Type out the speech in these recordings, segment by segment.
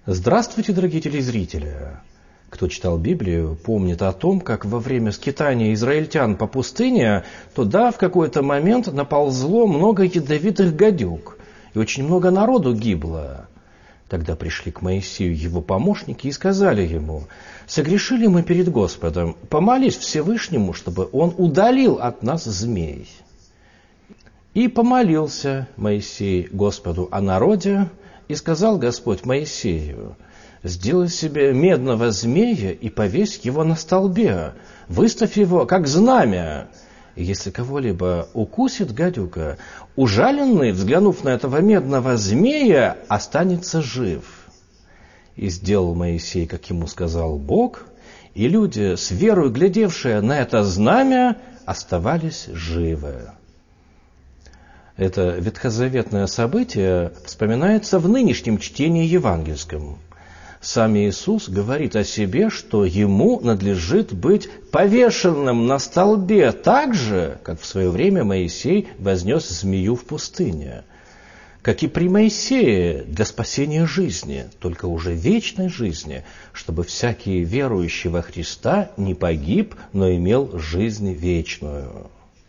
Здравствуйте, дорогие телезрители! Кто читал Библию, помнит о том, как во время скитания израильтян по пустыне туда в какой-то момент наползло много ядовитых гадюк, и очень много народу гибло. Тогда пришли к Моисею его помощники и сказали ему: «Согрешили мы перед Господом, помолись Всевышнему, чтобы Он удалил от нас змей». И помолился Моисей Господу о народе, и сказал Господь Моисею: «Сделай себе медного змея и повесь его на столбе, выставь его как знамя. И если кого-либо укусит гадюка, ужаленный, взглянув на этого медного змея, останется жив». И сделал Моисей, как ему сказал Бог, и люди, с верою глядевшие на это знамя, оставались живы. Это ветхозаветное событие вспоминается в нынешнем чтении евангельском. Сам Иисус говорит о себе, что ему надлежит быть повешенным на столбе так же, как в свое время Моисей вознес змею в пустыне. Как и при Моисее, для спасения жизни, только уже вечной жизни, чтобы всякий верующий во Христа не погиб, но имел жизнь вечную.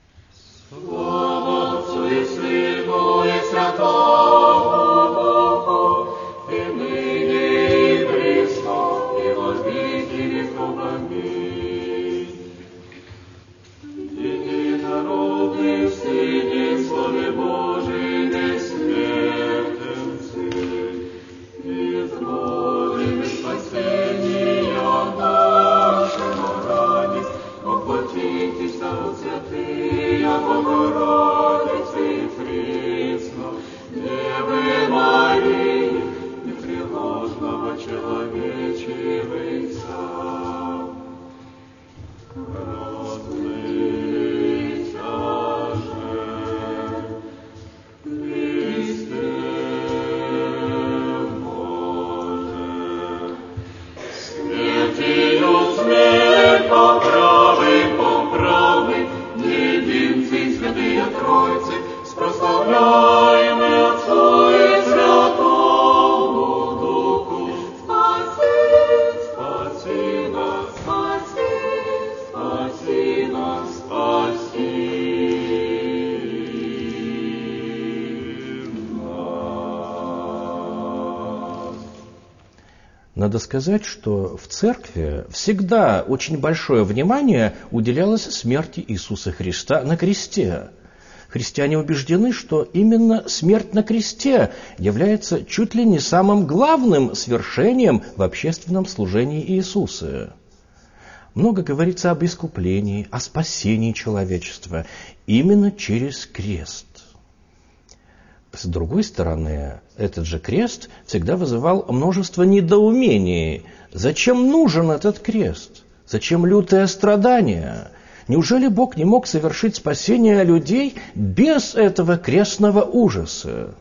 Слава Отцу и Сыну и Святому Духу, и ныне и присно, и во веки веков. Аминь. Единородный Сын и Слове Божий бессмертенцы, измолим спасения нашего ради, воплотитесь от святые, Богородицы Христо, Девы Марии, непреложного человечивца. Родныйся же, Христе Боже, смертью смерть поправы, единцы святые Тройцы, прославляемы Отцу и Святому Духу. Спаси нас, спаси нас, спаси нас. Надо сказать, что в церкви всегда очень большое внимание уделялось смерти Иисуса Христа на кресте. Христиане убеждены, что именно смерть на кресте является чуть ли не самым главным свершением в общественном служении Иисуса. Много говорится об искуплении, о спасении человечества именно через крест. С другой стороны, этот же крест всегда вызывал множество недоумений. Зачем нужен этот крест? Зачем лютое страдание? Неужели Бог не мог совершить спасение людей без этого крестного ужаса?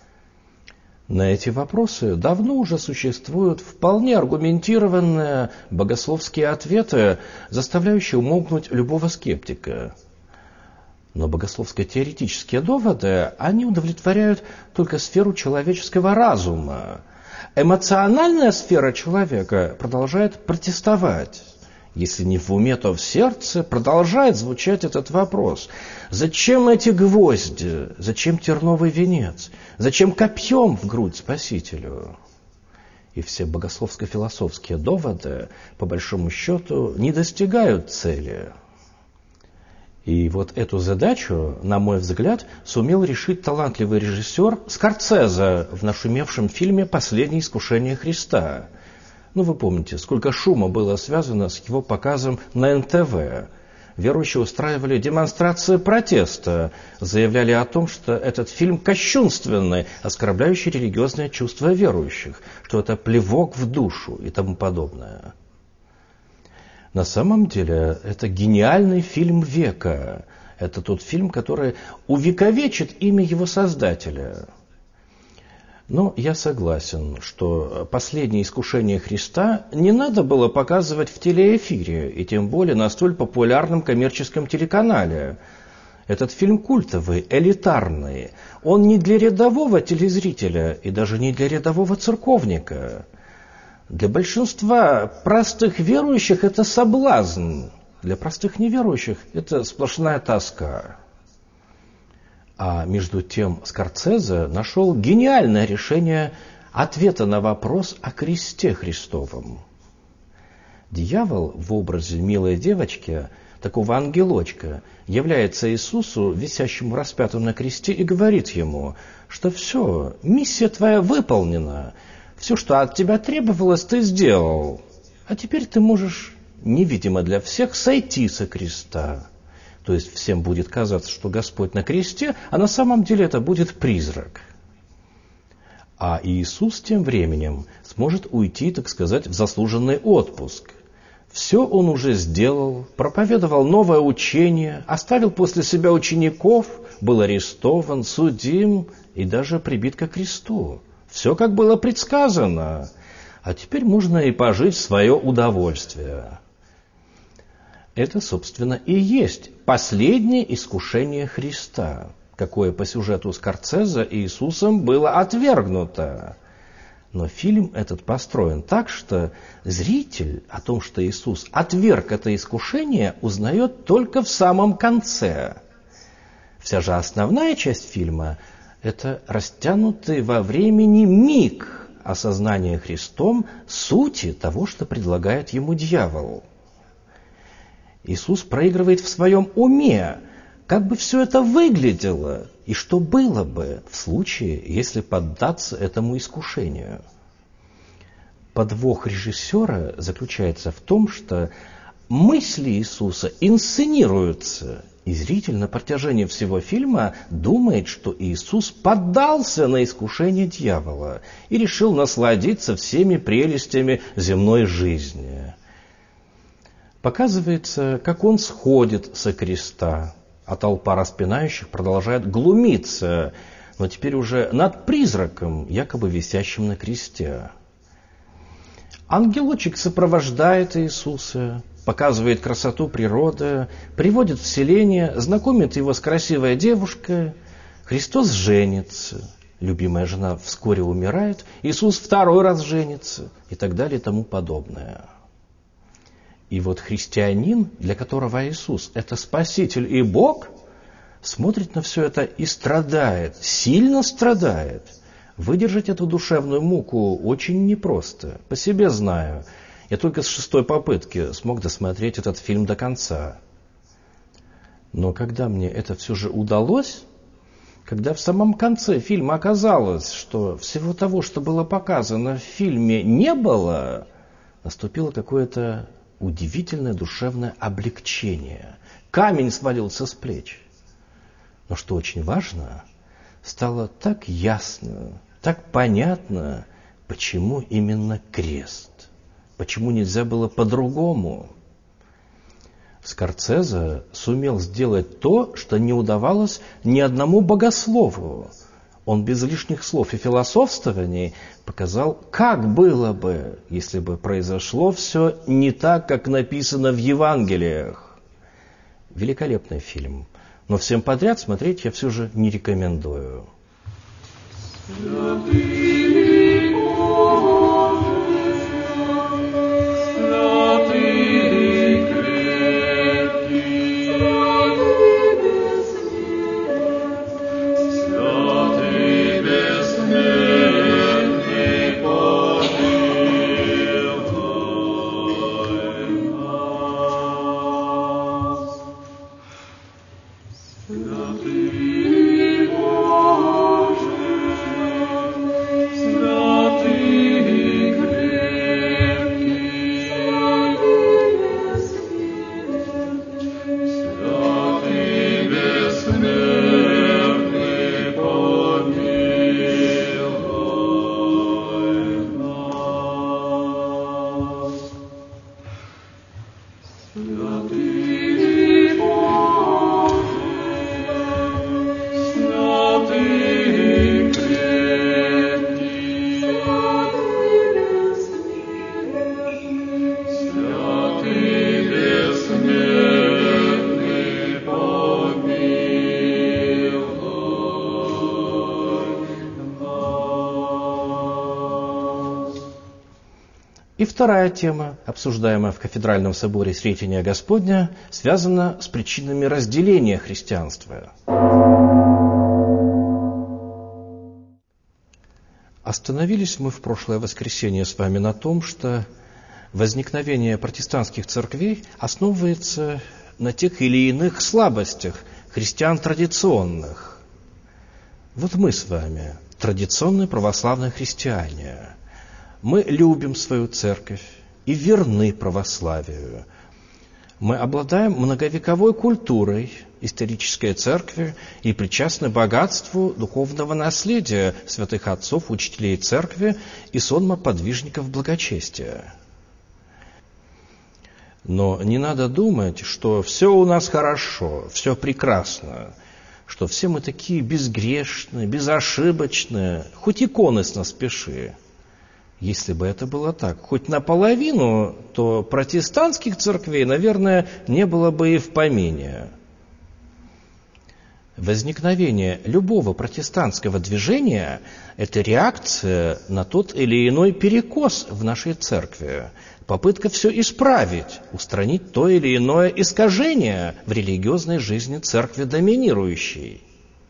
На эти вопросы давно уже существуют вполне аргументированные богословские ответы, заставляющие умолкнуть любого скептика. Но богословско-теоретические доводы, они удовлетворяют только сферу человеческого разума. Эмоциональная сфера человека продолжает протестовать. Если не в уме, то в сердце продолжает звучать этот вопрос. Зачем эти гвозди? Зачем терновый венец? Зачем копьем в грудь Спасителю? И все богословско-философские доводы, по большому счету, не достигают цели. И вот эту задачу, на мой взгляд, сумел решить талантливый режиссер Скорсезе в нашумевшем фильме «Последнее искушение Христа». Вы помните, сколько шума было связано с его показом на НТВ. Верующие устраивали демонстрации протеста, заявляли о том, что этот фильм кощунственный, оскорбляющий религиозное чувство верующих, что это плевок в душу и тому подобное. На самом деле, это гениальный фильм века. Это тот фильм, который увековечит имя его создателя. Но я согласен, что «Последнее искушение Христа» не надо было показывать в телеэфире, и тем более на столь популярном коммерческом телеканале. Этот фильм культовый, элитарный. Он не для рядового телезрителя и даже не для рядового церковника. Для большинства простых верующих это соблазн, для простых неверующих это сплошная тоска. А между тем Скорцезе нашел гениальное решение ответа на вопрос о кресте Христовом. Дьявол в образе милой девочки, такого ангелочка, является Иисусу, висящему распятым на кресте, и говорит ему, что все, миссия твоя выполнена, все, что от тебя требовалось, ты сделал, а теперь ты можешь, невидимо для всех, сойти со креста. То есть всем будет казаться, что Господь на кресте, а на самом деле это будет призрак. А Иисус тем временем сможет уйти, так сказать, в заслуженный отпуск. Все он уже сделал, проповедовал новое учение, оставил после себя учеников, был арестован, судим и даже прибит ко кресту. Все как было предсказано. А теперь можно и пожить в свое удовольствие. Это, собственно, и есть последнее искушение Христа, какое по сюжету Скорцезе Иисусом было отвергнуто. Но фильм этот построен так, что зритель о том, что Иисус отверг это искушение, узнает только в самом конце. Вся же основная часть фильма – это растянутый во времени миг осознания Христом сути того, что предлагает ему дьявол. Иисус проигрывает в своем уме, как бы все это выглядело, и что было бы в случае, если поддаться этому искушению. Подвох режиссера заключается в том, что мысли Иисуса инсценируются, и зритель на протяжении всего фильма думает, что Иисус поддался на искушение дьявола и решил насладиться всеми прелестями земной жизни. Показывается, как он сходит со креста, а толпа распинающих продолжает глумиться, но теперь уже над призраком, якобы висящим на кресте. Ангелочек сопровождает Иисуса, показывает красоту природы, приводит в селение, знакомит его с красивой девушкой. Христос женится, любимая жена вскоре умирает, Иисус второй раз женится и так далее и тому подобное. И вот христианин, для которого Иисус – это Спаситель и Бог, смотрит на все это и страдает, сильно страдает. Выдержать эту душевную муку очень непросто, по себе знаю. Я только с 6-й попытки смог досмотреть этот фильм до конца. Но когда мне это все же удалось, когда в самом конце фильма оказалось, что всего того, что было показано в фильме, не было, наступило какое-то удивительное душевное облегчение. Камень свалился с плеч. Но что очень важно, стало так ясно, так понятно, почему именно крест, почему нельзя было по-другому. Скорцезе сумел сделать то, что не удавалось ни одному богослову. Он без лишних слов и философствований показал, как было бы, если бы произошло все не так, как написано в Евангелиях. Великолепный фильм. Но всем подряд смотреть я все же не рекомендую. Святый Боже, И вторая тема, обсуждаемая в Кафедральном соборе Сретения Господня, связана с причинами разделения христианства. Остановились мы в прошлое воскресенье с вами на том, что возникновение протестантских церквей основывается на тех или иных слабостях христиан традиционных. Вот мы с вами, традиционные православные христиане, мы любим свою церковь и верны православию. Мы обладаем многовековой культурой исторической церкви и причастны богатству духовного наследия святых отцов, учителей церкви и сонма подвижников благочестия. Но не надо думать, что все у нас хорошо, все прекрасно, что все мы такие безгрешные, безошибочные, хоть иконы с нас пиши. Если бы это было так, хоть наполовину, то протестантских церквей, наверное, не было бы и в помине. Возникновение любого протестантского движения – это реакция на тот или иной перекос в нашей церкви, попытка все исправить, устранить то или иное искажение в религиозной жизни церкви доминирующей.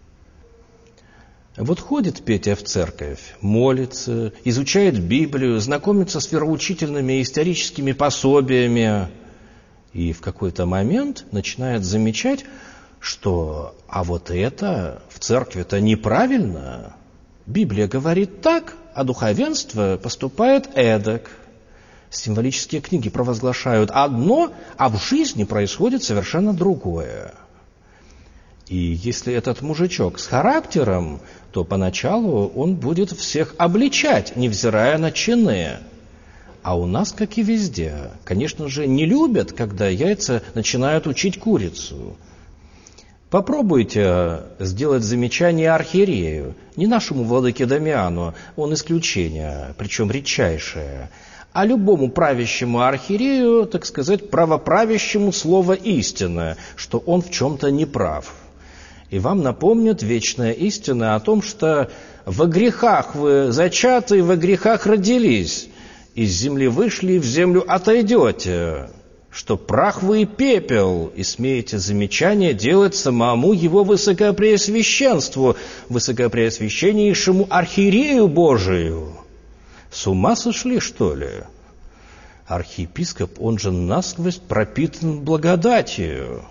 Вот ходит Петя в церковь, молится, изучает Библию, знакомится с вероучительными историческими пособиями и в какой-то момент начинает замечать, что «а вот это в церкви-то неправильно». Библия говорит так, а духовенство поступает эдак. Символические книги провозглашают одно, а в жизни происходит совершенно другое. И если этот мужичок с характером, то поначалу он будет всех обличать, невзирая на чины. А у нас, как и везде, конечно же, не любят, когда яйца начинают учить курицу. Попробуйте сделать замечание архиерею, не нашему владыке Дамиану, он исключение, причем редчайшее, а любому правящему архиерею, так сказать, правоправящему слово истины, что он в чем-то не прав. И вам напомнят вечная истина о том, что во грехах вы зачаты, во грехах родились, из земли вышли и в землю отойдете, что прах вы и пепел, и смеете замечание делать самому его высокопреосвященству, высокопреосвященнейшему архиерею Божию. С ума сошли, что ли? Архиепископ, он же насквозь пропитан благодатью.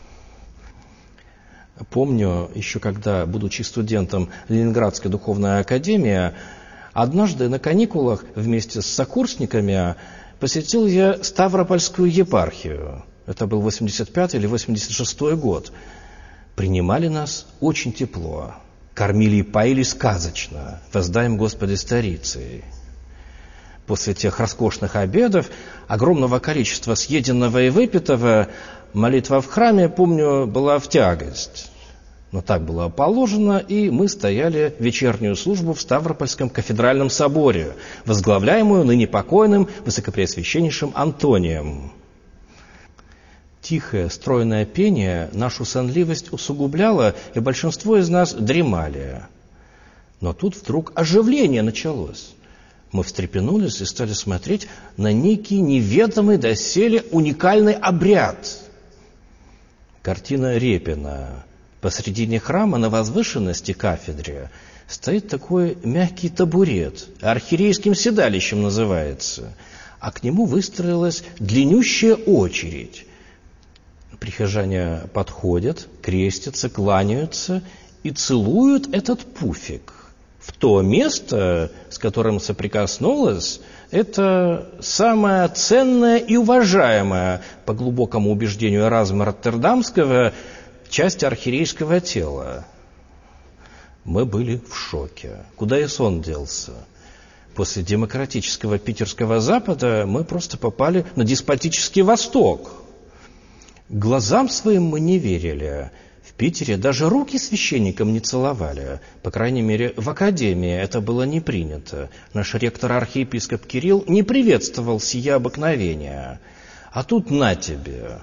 Помню, еще когда, будучи студентом Ленинградской духовной академии, однажды на каникулах вместе с сокурсниками посетил я Ставропольскую епархию. Это был 85 или 86 год. Принимали нас очень тепло. Кормили и поили сказочно. Воздаем Господи старицей. После тех роскошных обедов, огромного количества съеденного и выпитого, молитва в храме, помню, была в тягость. Но так было положено, и мы стояли вечернюю службу в Ставропольском кафедральном соборе, возглавляемую ныне покойным высокопреосвященнейшим Антонием. Тихое, стройное пение нашу сонливость усугубляло, и большинство из нас дремали. Но тут вдруг оживление началось. Мы встрепенулись и стали смотреть на некий неведомый доселе уникальный обряд. Картина Репина. Посредине храма на возвышенности кафедры стоит такой мягкий табурет, архиерейским седалищем называется, а к нему выстроилась длиннющая очередь. Прихожане подходят, крестятся, кланяются и целуют этот пуфик. В то место, с которым соприкоснулась, это самое ценное и уважаемое, по глубокому убеждению Эразма Роттердамского, часть архиерейского тела. Мы были в шоке. Куда и сон делся? После демократического питерского Запада мы просто попали на деспотический Восток. Глазам своим мы не верили. В Питере даже руки священникам не целовали. По крайней мере, в академии это было не принято. Наш ректор архиепископ Кирилл не приветствовал сие обыкновение. А тут на тебе.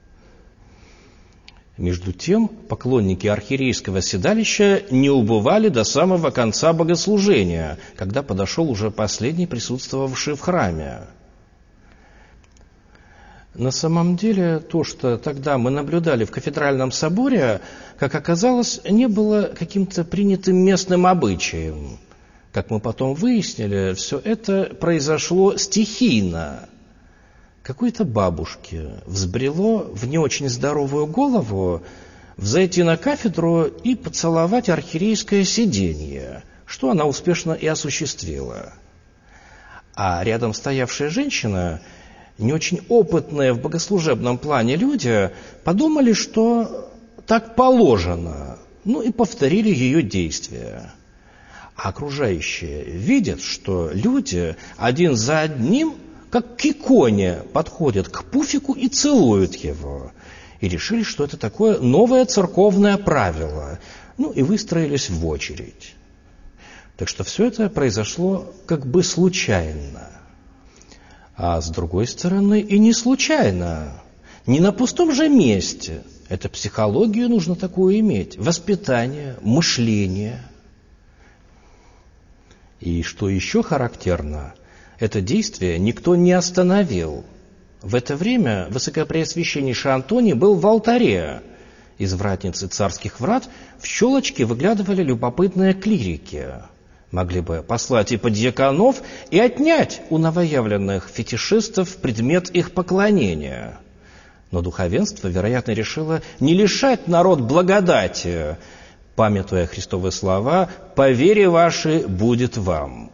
Между тем, поклонники архиерейского седалища не убывали до самого конца богослужения, когда подошел уже последний присутствовавший в храме. На самом деле, то, что тогда мы наблюдали в кафедральном соборе, как оказалось, не было каким-то принятым местным обычаем. Как мы потом выяснили, все это произошло стихийно. Какой-то бабушке взбрело в не очень здоровую голову взойти на кафедру и поцеловать архиерейское сиденье, что она успешно и осуществила. А рядом стоявшая женщина, не очень опытные в богослужебном плане люди, подумали, что так положено, и повторили ее действия. А окружающие видят, что люди один за одним, как к иконе, подходят к пуфику и целуют его. И решили, что это такое новое церковное правило. И выстроились в очередь. Так что все это произошло как бы случайно. А с другой стороны, и не случайно. Не на пустом же месте. Это психологию нужно такую иметь. Воспитание, мышление. И что еще характерно, это действие никто не остановил. В это время высокопреосвященнейший Антоний был в алтаре. Из вратницы царских врат в щелочки выглядывали любопытные клирики. Могли бы послать и подьяконов, и отнять у новоявленных фетишистов предмет их поклонения. Но духовенство, вероятно, решило не лишать народ благодати, памятуя Христовы слова «По вере вашей будет вам».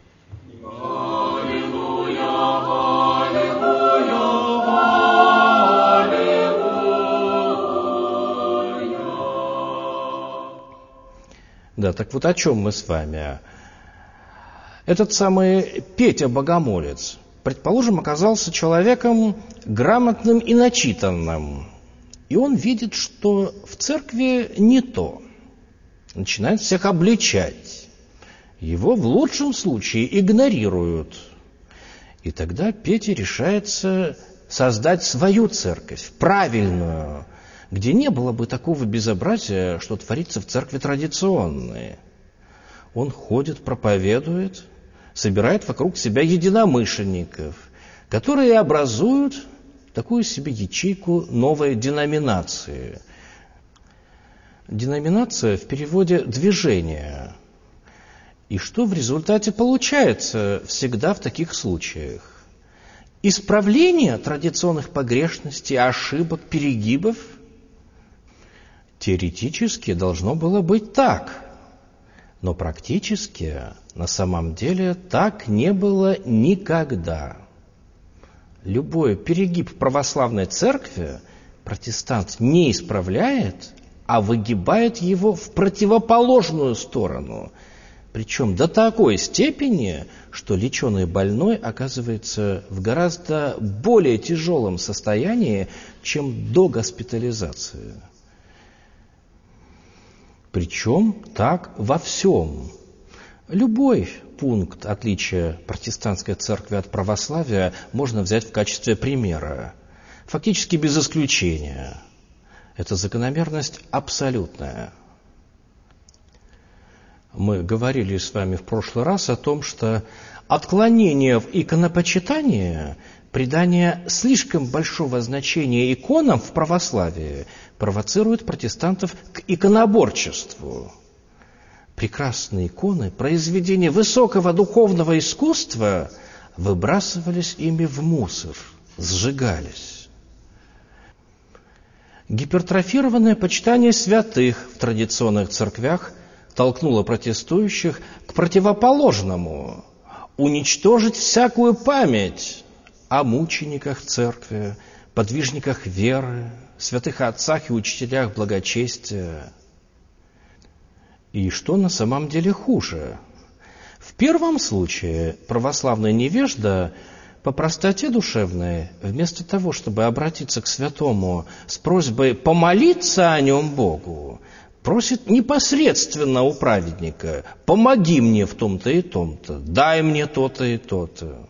Да, так вот о чем мы с вами? Этот самый Петя Богомолец, предположим, оказался человеком грамотным и начитанным. И он видит, что в церкви не то. Начинает всех обличать. Его в лучшем случае игнорируют. И тогда Петя решается создать свою церковь, правильную, где не было бы такого безобразия, что творится в церкви традиционной. Он ходит, проповедует, собирает вокруг себя единомышленников, которые образуют такую себе ячейку новой деноминации. Деноминация в переводе «движение». И что в результате получается всегда в таких случаях? Исправление традиционных погрешностей, ошибок, перегибов. Теоретически должно было быть так, но практически на самом деле так не было никогда. Любой перегиб в православной церкви протестант не исправляет, а выгибает его в противоположную сторону. Причем до такой степени, что леченый больной оказывается в гораздо более тяжелом состоянии, чем до госпитализации. Причем так во всем. Любой пункт отличия протестантской церкви от православия можно взять в качестве примера. Фактически без исключения. Эта закономерность абсолютная. Мы говорили с вами в прошлый раз о том, что отклонение в иконопочитании, придание слишком большого значения иконам в православии провоцирует протестантов к иконоборчеству. Прекрасные иконы, произведения высокого духовного искусства выбрасывались ими в мусор, сжигались. Гипертрофированное почитание святых в традиционных церквях толкнуло протестующих к противоположному – уничтожить всякую память о мучениках церкви, подвижниках веры, святых отцах и учителях благочестия. И что на самом деле хуже? В первом случае православный невежда по простоте душевной, вместо того, чтобы обратиться к святому с просьбой помолиться о нем Богу, просит непосредственно у праведника: «Помоги мне в том-то и том-то, дай мне то-то и то-то».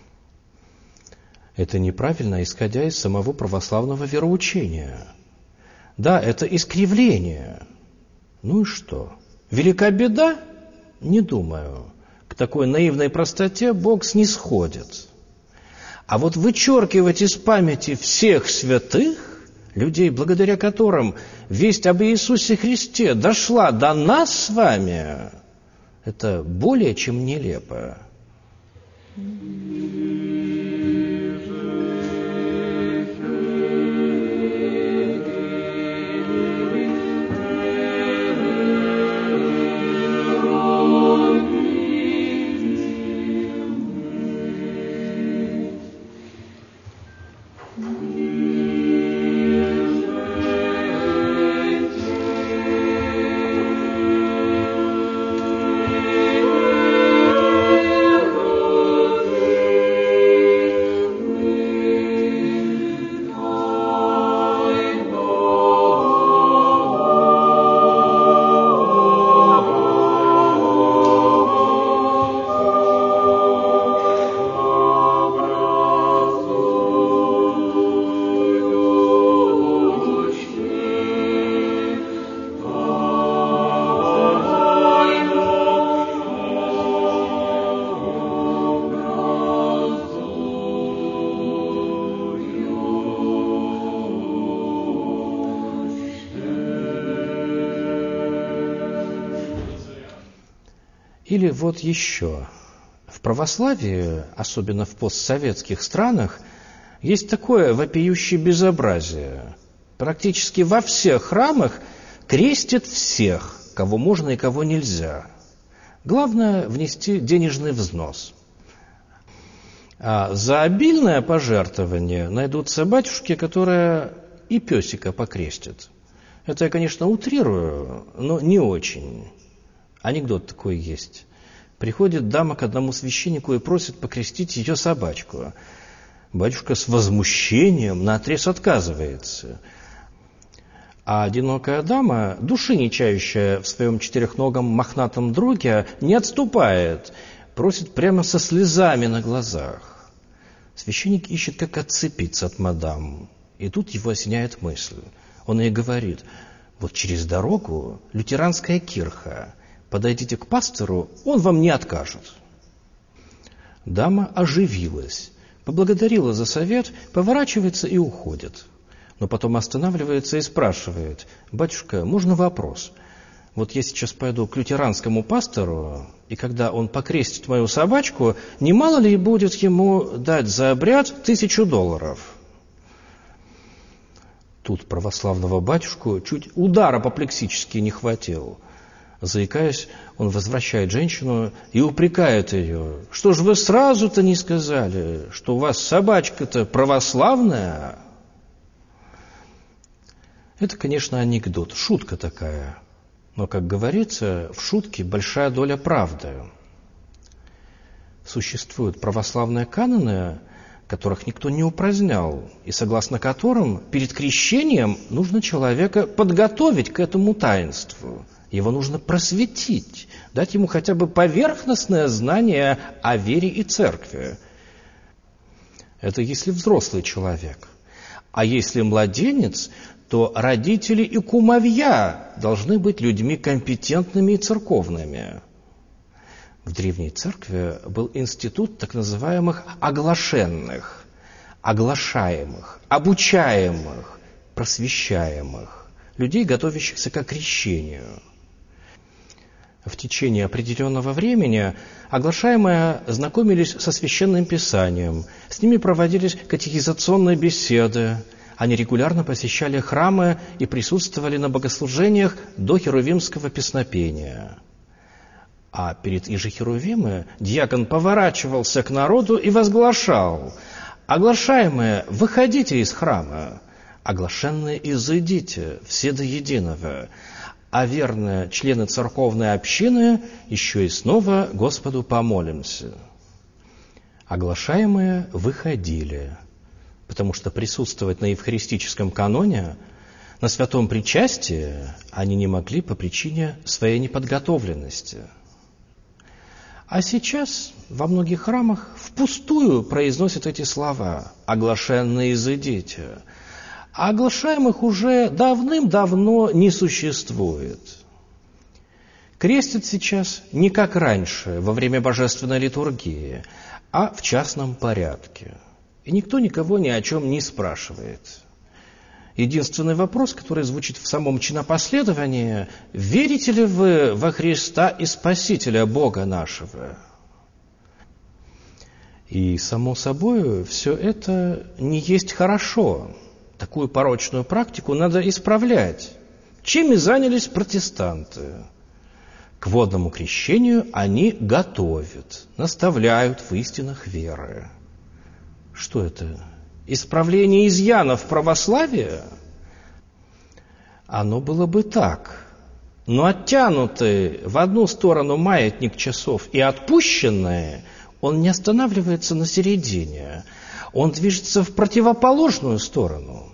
Это неправильно, исходя из самого православного вероучения. Да, это искривление. Ну и что? Велика беда? Не думаю. К такой наивной простоте Бог снисходит. А вот вычеркивать из памяти всех святых, людей, благодаря которым весть об Иисусе Христе дошла до нас с вами, это более чем нелепо. Или вот еще. В православии, особенно в постсоветских странах, есть такое вопиющее безобразие. Практически во всех храмах крестят всех, кого можно и кого нельзя. Главное – внести денежный взнос. А за обильное пожертвование найдутся батюшки, которые и песика покрестят. Это я, конечно, утрирую, но не очень. Анекдот такой есть. Приходит дама к одному священнику и просит покрестить ее собачку. Батюшка с возмущением наотрез отказывается. А одинокая дама, души не чающая в своем четырехногом мохнатом друге, не отступает, просит прямо со слезами на глазах. Священник ищет, как отцепиться от мадам. И тут его осеняет мысль. Он ей говорит: вот через дорогу лютеранская кирха. Подойдите к пастору, он вам не откажет. Дама оживилась, поблагодарила за совет, поворачивается и уходит. Но потом останавливается и спрашивает: батюшка, можно вопрос? Вот я сейчас пойду к лютеранскому пастору, и когда он покрестит мою собачку, не мало ли будет ему дать за обряд $1000? Тут православного батюшку чуть удар апоплексический не хватил. Заикаясь, он возвращает женщину и упрекает ее: что ж вы сразу-то не сказали, что у вас собачка-то православная? Это, конечно, анекдот, шутка такая. Но, как говорится, в шутке большая доля правды. Существуют православные каноны, которых никто не упразднял, и согласно которым перед крещением нужно человека подготовить к этому таинству. Его нужно просветить, дать ему хотя бы поверхностное знание о вере и церкви. Это если взрослый человек. А если младенец, то родители и кумовья должны быть людьми компетентными и церковными. В древней церкви был институт так называемых оглашенных, оглашаемых, обучаемых, просвещаемых, людей, готовящихся к крещению. В течение определенного времени оглашаемые знакомились со Священным Писанием, с ними проводились катехизационные беседы, они регулярно посещали храмы и присутствовали на богослужениях до херувимского песнопения. А перед Ижехерувимы диакон поворачивался к народу и возглашал: «Оглашаемые, выходите из храма, оглашенные, изыдите, все до единого, а верные члены церковной общины еще и снова Господу помолимся». Оглашаемые выходили, потому что присутствовать на евхаристическом каноне, на святом причастии они не могли по причине своей неподготовленности. А сейчас во многих храмах впустую произносят эти слова: «Оглашенные, изыдите». А оглашаемых уже давным-давно не существует. Крестят сейчас не как раньше, во время божественной литургии, а в частном порядке. И никто никого ни о чем не спрашивает. Единственный вопрос, который звучит в самом чинопоследовании: верите ли вы во Христа и Спасителя Бога нашего? И, само собой, все это не есть хорошо. Такую порочную практику надо исправлять. Чем и занялись протестанты. К водному крещению они готовят, наставляют в истинах веры. Что это? Исправление изъянов православия? Оно было бы так. Но оттянутый в одну сторону маятник часов и отпущенный, он не останавливается на середине. Он движется в противоположную сторону.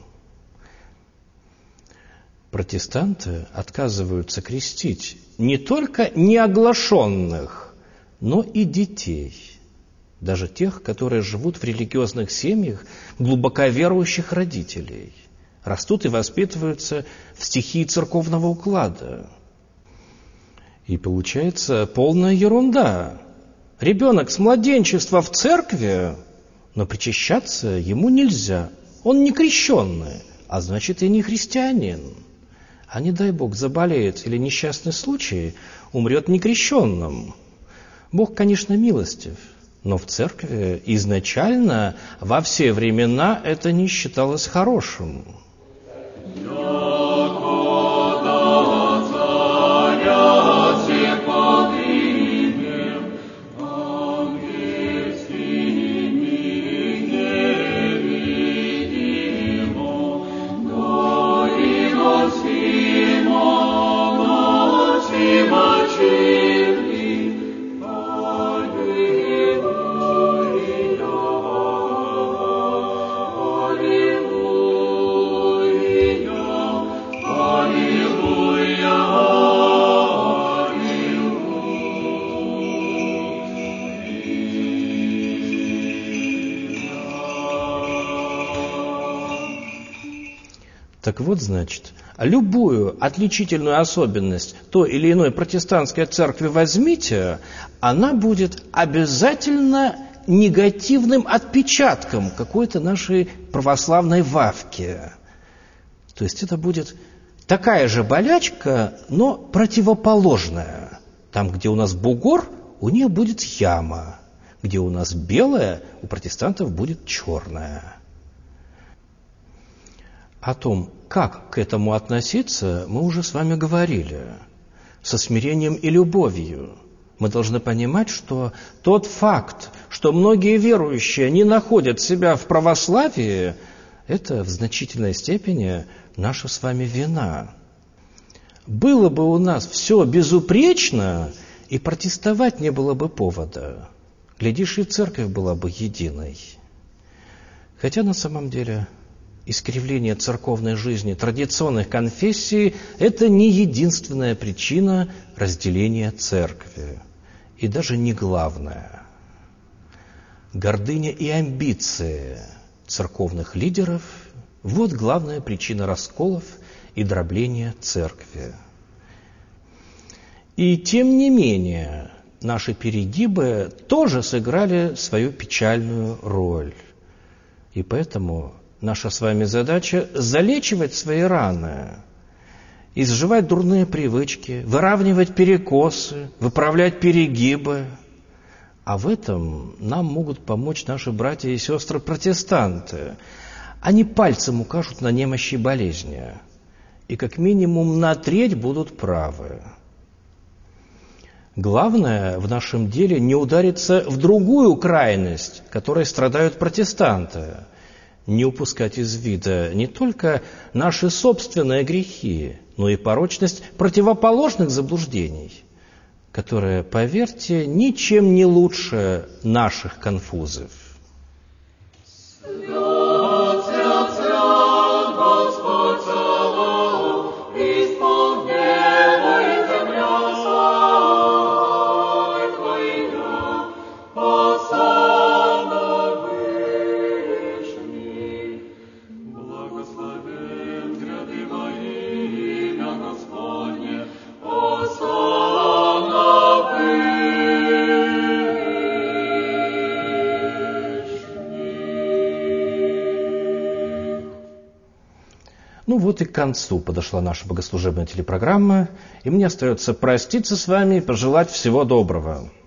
Протестанты отказываются крестить не только неоглашенных, но и детей. Даже тех, которые живут в религиозных семьях глубоко верующих родителей. Растут и воспитываются в стихии церковного уклада. И получается полная ерунда. Ребенок с младенчества в церкви, но причащаться ему нельзя. Он не крещенный, а значит и не христианин. А не дай Бог заболеет или несчастный случай, умрет некрещенным. Бог, конечно, милостив, но в церкви изначально во все времена это не считалось хорошим. Так вот, значит, любую отличительную особенность той или иной протестантской церкви возьмите, она будет обязательно негативным отпечатком какой-то нашей православной вавки. То есть это будет такая же болячка, но противоположная. Там, где у нас бугор, у нее будет яма. Где у нас белая, у протестантов будет черная. О том, как к этому относиться, мы уже с вами говорили. Со смирением и любовью. Мы должны понимать, что тот факт, что многие верующие не находят себя в православии, это в значительной степени наша с вами вина. Было бы у нас все безупречно, и протестовать не было бы повода. Глядишь, и церковь была бы единой. Хотя на самом деле искривление церковной жизни традиционных конфессий – это не единственная причина разделения церкви, и даже не главная. Гордыня и амбиции церковных лидеров – вот главная причина расколов и дробления церкви. И тем не менее, наши перегибы тоже сыграли свою печальную роль. И поэтому наша с вами задача – залечивать свои раны, изживать дурные привычки, выравнивать перекосы, выправлять перегибы. А в этом нам могут помочь наши братья и сестры-протестанты. Они пальцем укажут на немощи и болезни, и как минимум на треть будут правы. Главное в нашем деле не удариться в другую крайность, которой страдают протестанты. Не упускать из вида не только наши собственные грехи, но и порочность противоположных заблуждений, которые, поверьте, ничем не лучше наших конфузов. Ну вот и к концу подошла наша богослужебная телепрограмма, и мне остается проститься с вами и пожелать всего доброго.